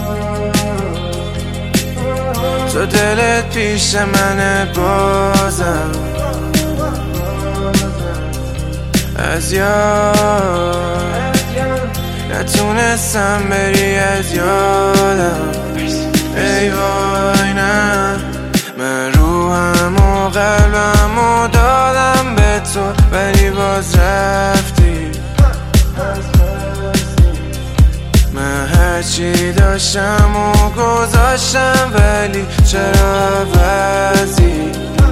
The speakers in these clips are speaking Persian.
تو دلت پیش منه بازم، از یاد نتونستم بری از یادم. ای وای نه، من روحم و قلبم و دادم به تو ولی باز رفتی. من هرچی داشتم و گذاشتم ولی چرا عوضی؟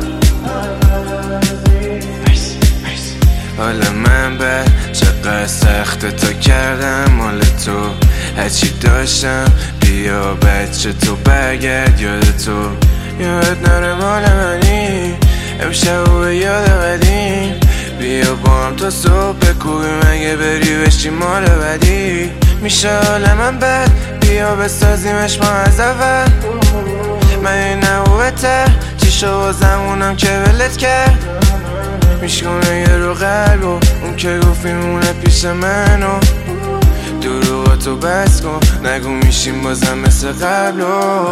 حالا من بر چقدر سخت تا کردم مال تو، هرچی داشتم بیا بچه تو برگرد یاد تو. یاد نره مال منی امشب و به یاد قدیم، بیا با هم تا صبح بکوبیم اگه بری بشی مال بدی. میشه حال من بد بیا بسازیمش ما از اول، من این نبوته چی شو بازمونم که ولت کرد. میشکنه یه رو قلب و اون که گفت میمونه پیش منو، دروغاتو بس کن نگو میشیم بازم مثل قبل.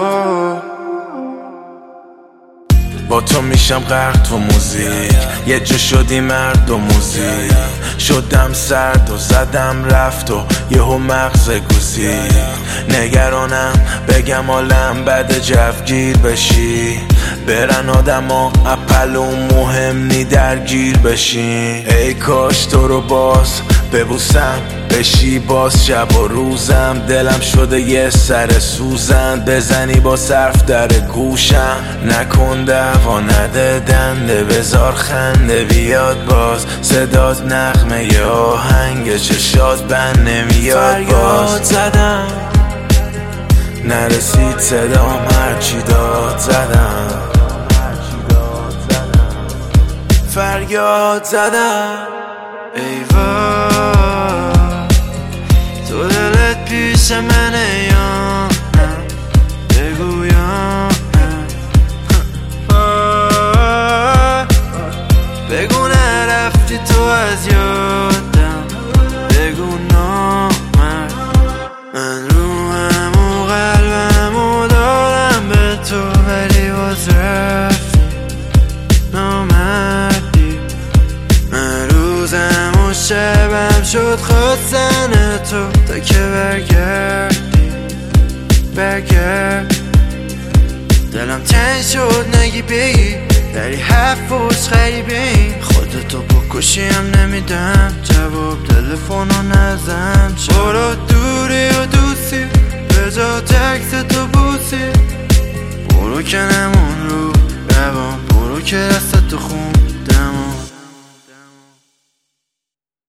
با تو میشم غرق تو موزیک، یه جا شدی مرد و موزیک، شدم سرد و زدم رفت و یهو مغز گوزید. نگرانم بگم حالم بد جوگیر بشی، برن آدم ها اپل و مهم نی درگیر بشین. ای کاش تو رو باز ببوسم بشی باز شب و روزم، دلم شده یه سر سوزن بزنی با صرف در گوشم. نکن دعوا نده دنده بزار خنده بیاد باز، صدات نغمه ی آهنگ چشات بند نمیاد باز. فریاد زدم نرسید صدام هرچی داد زدم، فریاد زدم. ای وای تو دلت پیش منه یا نه، بگو یا نه، بگو نرفتی تو از یادم، بگو نامرد. من روحم و قلبم و دارم به تو ولی باز رفتی نامردی. من روزم و شبم شد خواستن تو تا که برگرد. دلم تنگ شد نگی بگی داری حرف و غریبی، خودتو بکشیم نمیدم جواب تلفنو نزن. برو دوری و دوستی به جا تکس تو بوسی، برو که نمون رو روان، برو که دست تو خون